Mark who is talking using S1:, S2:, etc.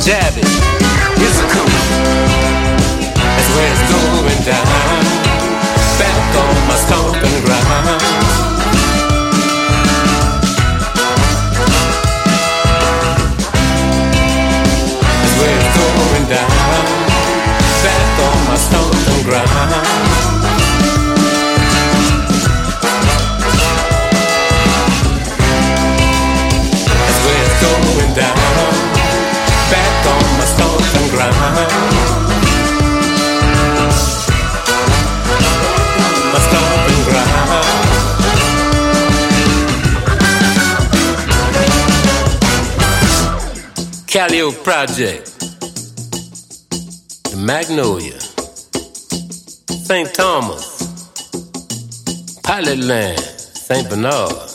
S1: jab it. It's cool. That's where it's going down. Back on my stomping ground. That's where it's going down. Back on my stomping ground. Going down, back on my stomping ground. My stomping ground. Calliope Project, the Magnolia, St. Thomas, Pilot Land, St. Bernard.